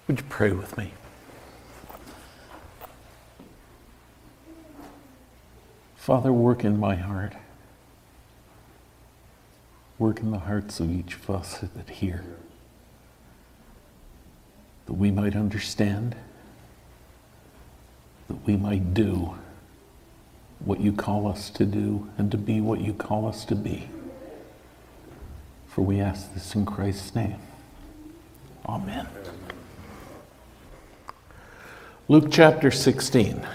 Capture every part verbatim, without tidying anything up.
Would you pray with me? Father, work in my heart. Work in the hearts of each of us that hear, that we might understand, that we might do what you call us to do and to be what you call us to be. For we ask this in Christ's name. Amen. Luke chapter sixteen.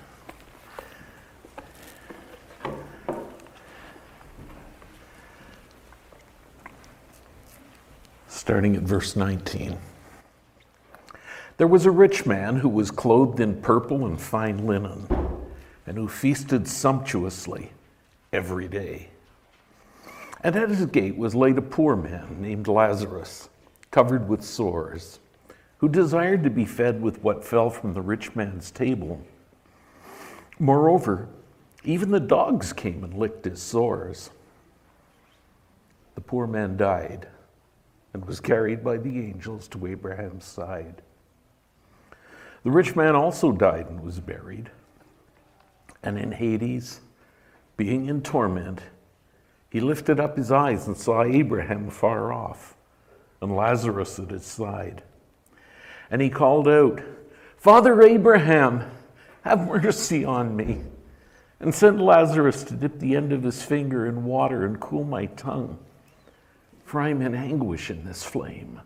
Starting at verse nineteen. There was a rich man who was clothed in purple and fine linen, and who feasted sumptuously every day. And at his gate was laid a poor man named Lazarus, covered with sores, who desired to be fed with what fell from the rich man's table. Moreover, even the dogs came and licked his sores. The poor man died and was carried by the angels to Abraham's side. The rich man also died and was buried. And in Hades, being in torment, he lifted up his eyes and saw Abraham far off, and Lazarus at his side. And he called out, "Father Abraham, have mercy on me, and send Lazarus to dip the end of his finger in water and cool my tongue, for I am in anguish in this flame."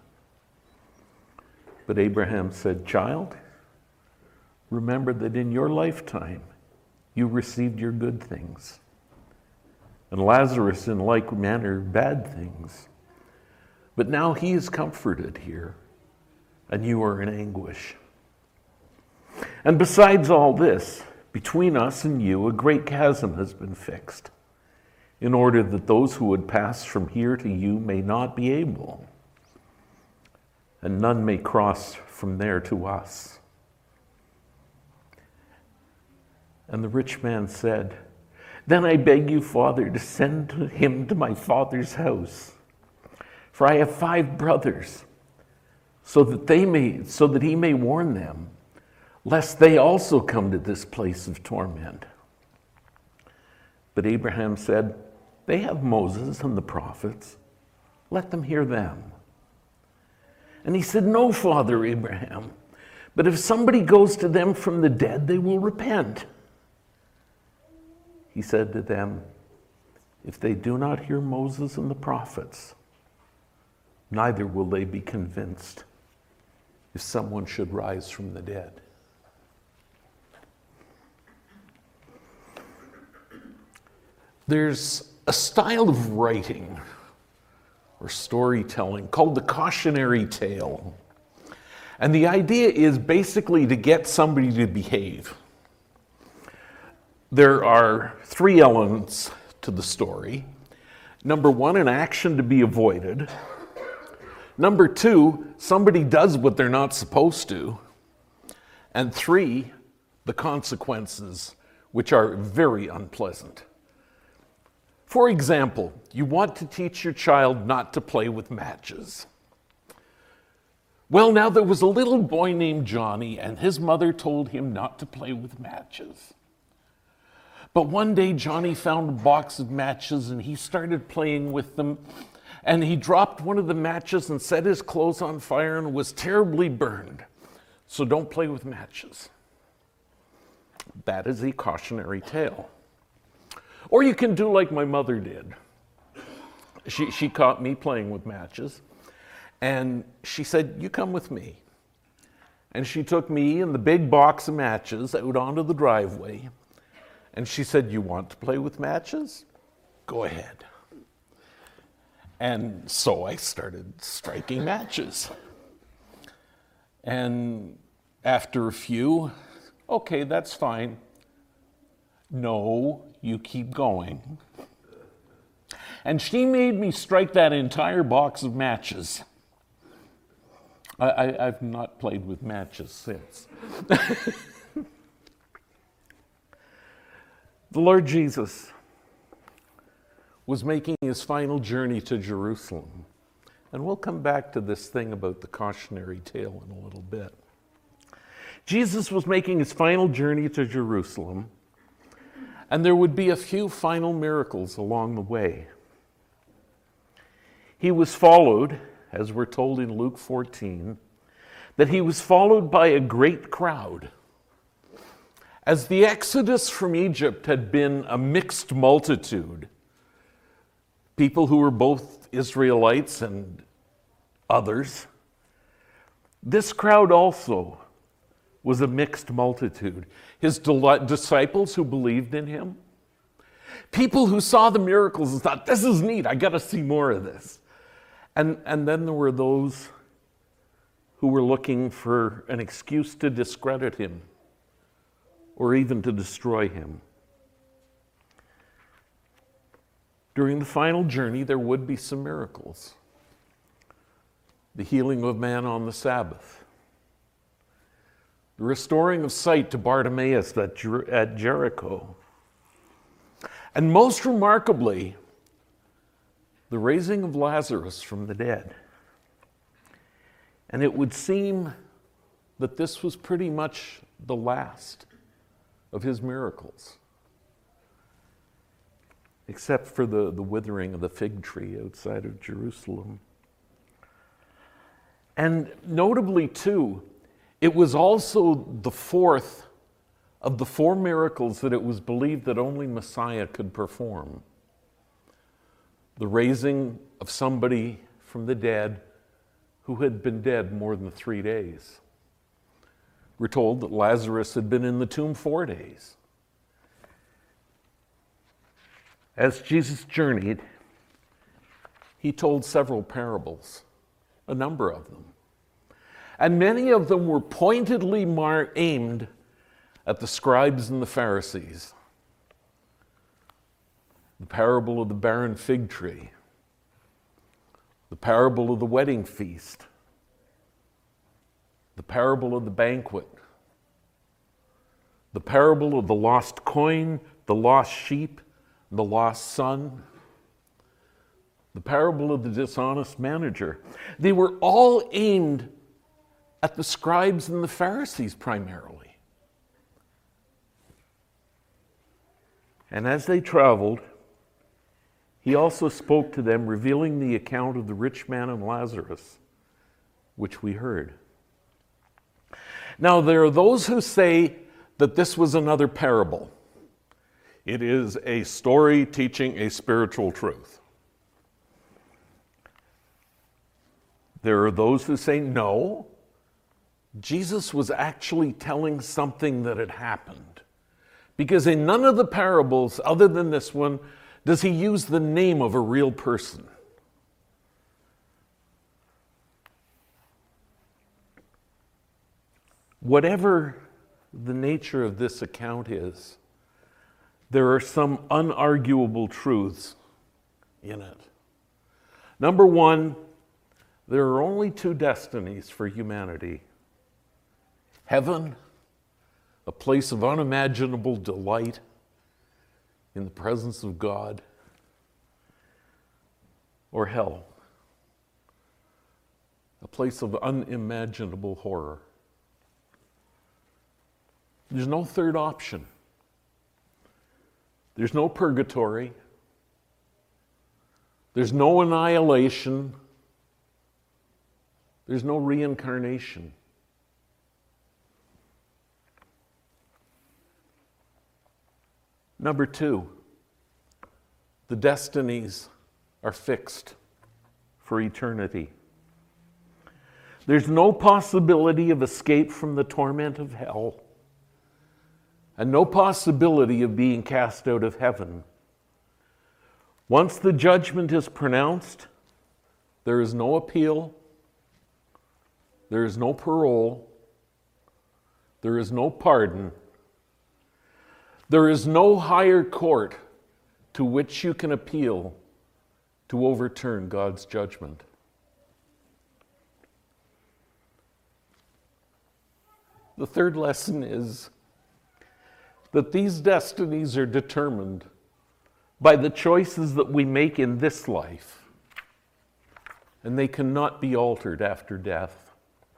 But Abraham said, "Child, remember that in your lifetime you received your good things, and Lazarus in like manner bad things. But now he is comforted here, and you are in anguish. And besides all this, between us and you a great chasm has been fixed, in order that those who would pass from here to you may not be able, and none may cross from there to us." And the rich man said, "Then I beg you, Father, to send him to my father's house, for I have five brothers, so that they may, so that he may warn them, lest they also come to this place of torment." But Abraham said, "They have Moses and the prophets. Let them hear them." And he said, "No, Father Abraham, but if somebody goes to them from the dead, they will repent." He said to them, "If they do not hear Moses and the prophets, neither will they be convinced if someone should rise from the dead." There's a style of writing or storytelling called the cautionary tale. And the idea is basically to get somebody to behave. There are three elements to the story. Number one, an action to be avoided. Number two, somebody does what they're not supposed to. And three, the consequences, which are very unpleasant. For example, you want to teach your child not to play with matches. Well, now there was a little boy named Johnny, and his mother told him not to play with matches. But one day Johnny found a box of matches and he started playing with them, and he dropped one of the matches and set his clothes on fire and was terribly burned. So don't play with matches. That is a cautionary tale. Or you can do like my mother did. She, she caught me playing with matches, and she said, "You come with me." And she took me and the big box of matches out onto the driveway. And she said, "You want to play with matches? Go ahead." And so I started striking matches. And after a few, "Okay, that's fine." "No, you keep going." And she made me strike that entire box of matches. I, I, I've not played with matches since. The Lord Jesus was making his final journey to Jerusalem And we'll come back to this thing about the cautionary tale in a little bit. Jesus was making his final journey to Jerusalem, and there would be a few final miracles along the way. He was followed, as we're told in Luke fourteen, that he was followed by a great crowd. As the exodus from Egypt had been a mixed multitude, people who were both Israelites and others, this crowd also was a mixed multitude. His disciples who believed in him, people who saw the miracles and thought, this is neat, I got to see more of this. And, and then there were those who were looking for an excuse to discredit him or even to destroy him. During the final journey, there would be some miracles. The healing of man on the Sabbath. The restoring of sight to Bartimaeus at, Jer- at Jericho. And most remarkably, the raising of Lazarus from the dead. And it would seem that this was pretty much the last of his miracles, except for the, the withering of the fig tree outside of Jerusalem. And notably, too, it was also the fourth of the four miracles that it was believed that only Messiah could perform. The raising of somebody from the dead who had been dead more than three days. We're told that Lazarus had been in the tomb four days. As Jesus journeyed, he told several parables, a number of them. And many of them were pointedly mar- aimed at the scribes and the Pharisees. The parable of the barren fig tree, the parable of the wedding feast, the parable of the banquet, the parable of the lost coin, the lost sheep, the lost son, the parable of the dishonest manager. They were all aimed at the scribes and the Pharisees primarily. And as they traveled, he also spoke to them, revealing the account of the rich man and Lazarus, which we heard. Now, there are those who say that this was another parable. It is a story teaching a spiritual truth. There are those who say, no, Jesus was actually telling something that had happened. Because in none of the parables, other than this one, does he use the name of a real person. Whatever the nature of this account is, there are some unarguable truths in it. Number one, there are only two destinies for humanity. Heaven, a place of unimaginable delight in the presence of God, or hell, a place of unimaginable horror. There's no third option. There's no purgatory. There's no annihilation. There's no reincarnation. Number two, the destinies are fixed for eternity. There's no possibility of escape from the torment of hell, and no possibility of being cast out of heaven. Once the judgment is pronounced, there is no appeal, there is no parole, there is no pardon. There is no higher court to which you can appeal to overturn God's judgment. The third lesson is that these destinies are determined by the choices that we make in this life. and they cannot be altered after death.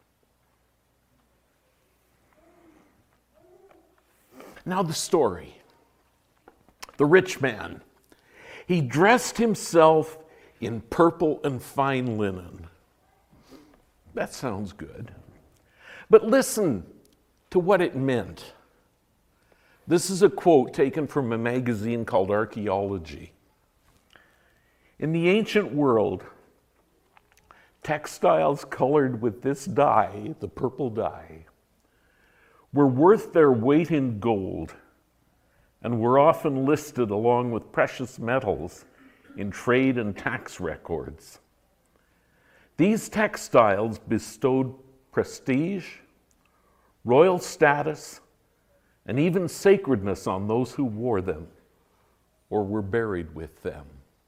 Now the story. The rich man. He dressed himself in purple and fine linen. That sounds good. But listen to what it meant. This is a quote taken from a magazine called Archaeology. In the ancient world, textiles colored with this dye, the purple dye, were worth their weight in gold and were often listed along with precious metals in trade and tax records. These textiles bestowed prestige, royal status, and even sacredness on those who wore them or were buried with them.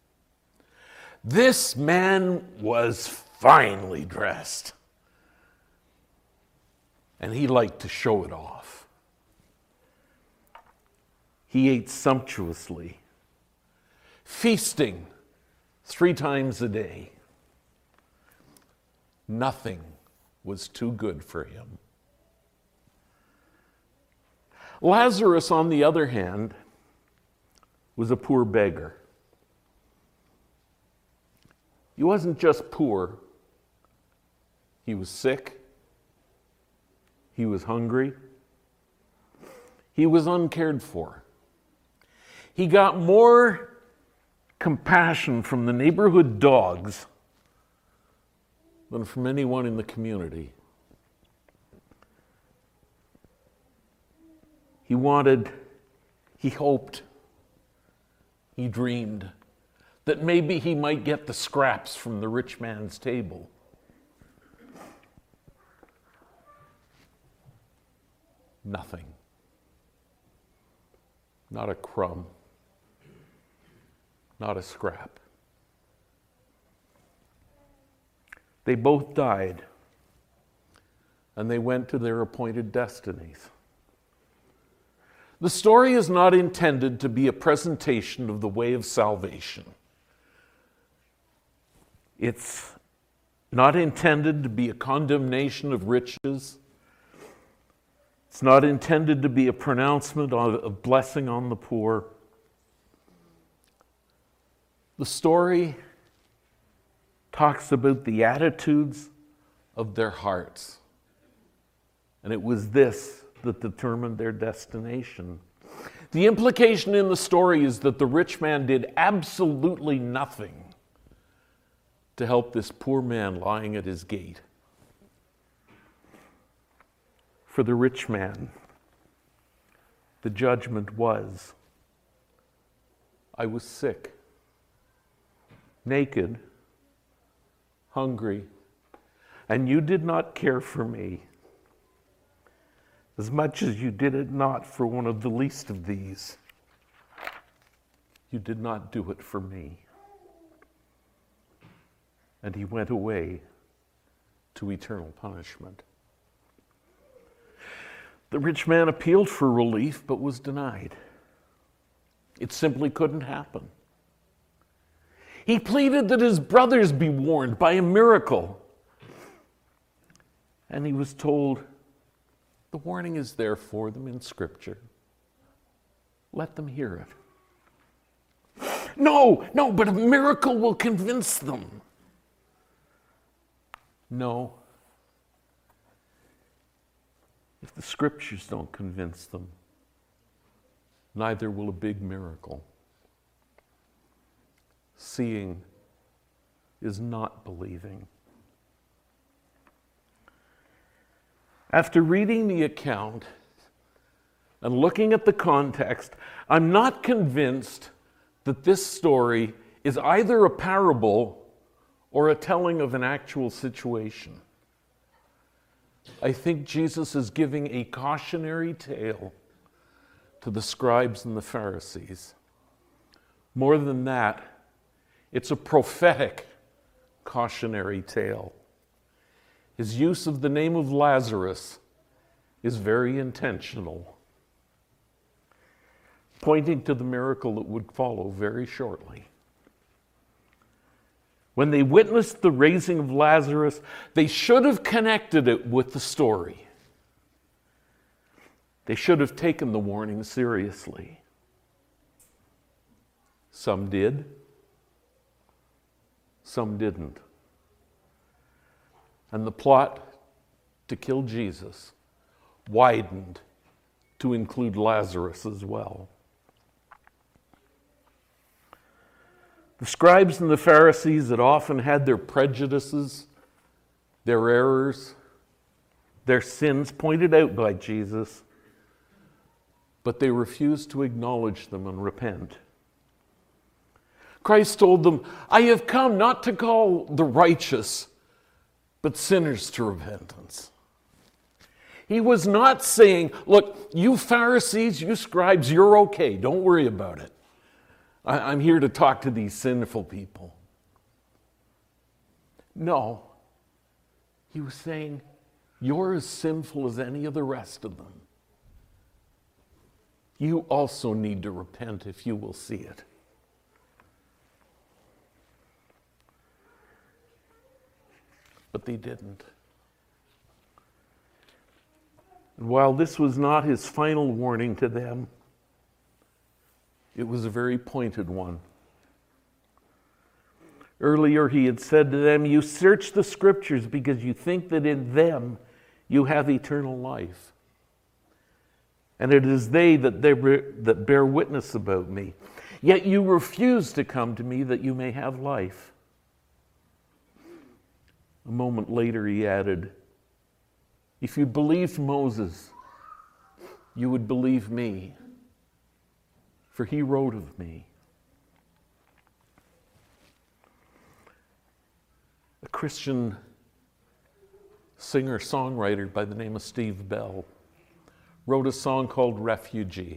This man was finely dressed, and he liked to show it off. He ate sumptuously, feasting three times a day. Nothing was too good for him. Lazarus, on the other hand, was a poor beggar. He wasn't just poor. He was sick. He was hungry. He was uncared for. He got more compassion from the neighborhood dogs than from anyone in the community. He wanted, he hoped, he dreamed that maybe he might get the scraps from the rich man's table. Nothing. Not a crumb. Not a scrap. They both died, and they went to their appointed destinies. The story is not intended to be a presentation of the way of salvation. It's not intended to be a condemnation of riches. It's not intended to be a pronouncement of, of blessing on the poor. The story talks about the attitudes of their hearts. And it was this that determined their destination. The implication in the story is that the rich man did absolutely nothing to help this poor man lying at his gate. For the rich man, the judgment was, I was sick, naked, hungry, and you did not care for me as much as you did it not for one of the least of these. You did not do it for me. And he went away to eternal punishment. The rich man appealed for relief, but was denied. It simply couldn't happen. He pleaded that his brothers be warned by a miracle. And he was told, the warning is there for them in Scripture. Let them hear it. No, no, but a miracle will convince them. No. If the Scriptures don't convince them, neither will a big miracle. Seeing is not believing. After reading the account and looking at the context, I'm not convinced that this story is either a parable or a telling of an actual situation. I think Jesus is giving a cautionary tale to the scribes and the Pharisees. More than that, it's a prophetic cautionary tale. His use of the name of Lazarus is very intentional, pointing to the miracle that would follow very shortly. When they witnessed the raising of Lazarus, they should have connected it with the story. They should have taken the warning seriously. Some did. Some didn't. And the plot to kill Jesus widened to include Lazarus as well. The scribes and the Pharisees had often had their prejudices, their errors, their sins pointed out by Jesus, but they refused to acknowledge them and repent. Christ told them, I have come not to call the righteous, but sinners to repentance. He was not saying, look, you Pharisees, you scribes, you're okay. Don't worry about it. I, I'm here to talk to these sinful people. No. He was saying, you're as sinful as any of the rest of them. You also need to repent if you will see it. But they didn't. And while this was not his final warning to them, it was a very pointed one. Earlier he had said to them, you search the scriptures because you think that in them you have eternal life. And it is they that, they that bear witness about me. Yet you refuse to come to me that you may have life. A moment later he added, if you believed Moses, you would believe me, for he wrote of me. A Christian singer-songwriter by the name of Steve Bell wrote a song called Refugee.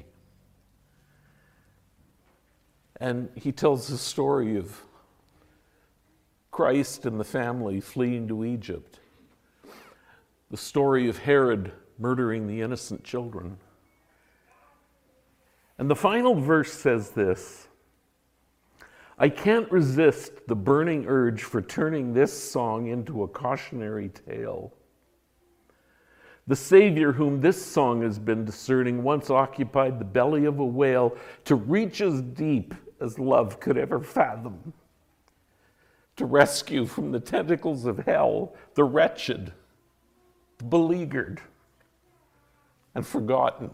And he tells the story of Christ and the family fleeing to Egypt. The story of Herod murdering the innocent children. And the final verse says this, I can't resist the burning urge for turning this song into a cautionary tale. The Savior whom this song has been discerning once occupied the belly of a whale to reach as deep as love could ever fathom, to rescue from the tentacles of hell the wretched, the beleaguered, and forgotten.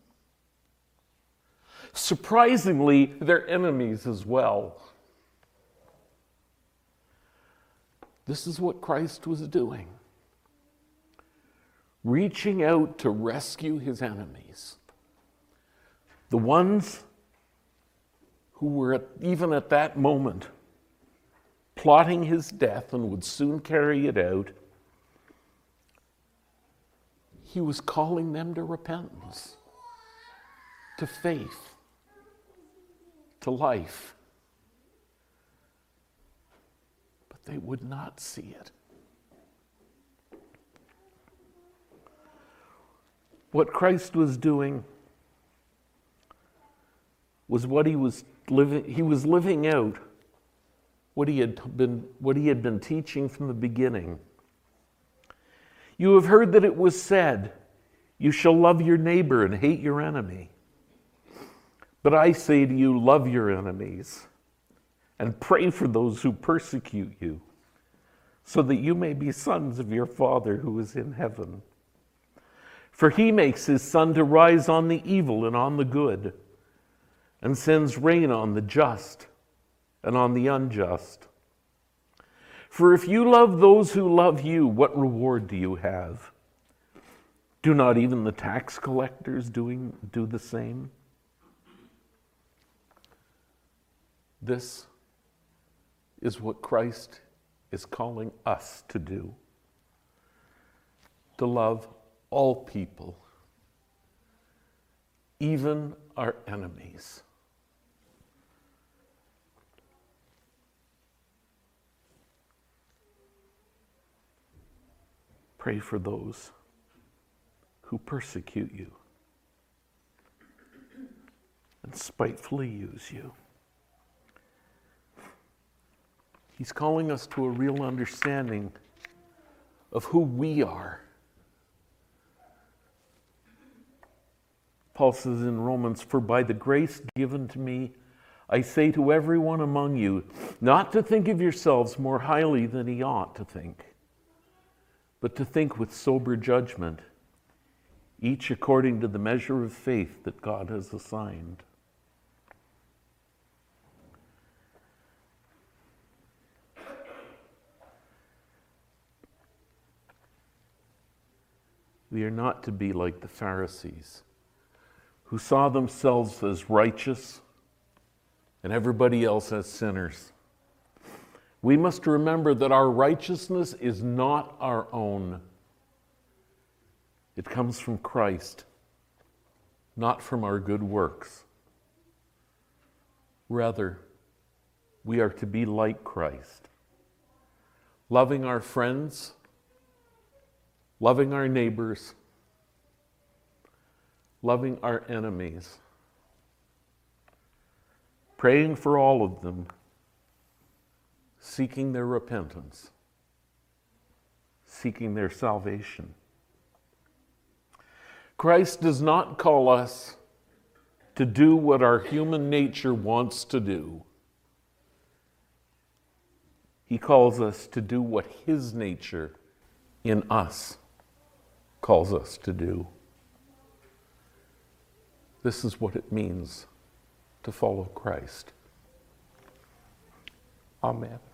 Surprisingly, their enemies as well. This is what Christ was doing. Reaching out to rescue his enemies. The ones who were at, even at that moment plotting his death and would soon carry it out. He was calling them to repentance, to faith, to life. But they would not see it. What Christ was doing was what he was living, he was living out what he had been, what he had been teaching from the beginning. You have heard that it was said, you shall love your neighbor and hate your enemy. But I say to you, love your enemies and pray for those who persecute you, so that you may be sons of your Father who is in heaven. For he makes his sun to rise on the evil and on the good, and sends rain on the just and on the unjust. For if you love those who love you, what reward do you have? Do not even the tax collectors doing, do the same? This is what Christ is calling us to do. To love all people, even our enemies. Pray for those who persecute you and spitefully use you. He's calling us to a real understanding of who we are. Paul says in Romans, "For by the grace given to me, I say to everyone among you, not to think of yourselves more highly than he ought to think, but to think with sober judgment, each according to the measure of faith that God has assigned." We are not to be like the Pharisees, who saw themselves as righteous and everybody else as sinners. We must remember that our righteousness is not our own. It comes from Christ, not from our good works. Rather, we are to be like Christ, loving our friends, loving our neighbors, loving our enemies, praying for all of them, seeking their repentance, seeking their salvation. Christ does not call us to do what our human nature wants to do. He calls us to do what his nature in us calls us to do. This is what it means to follow Christ. Amen.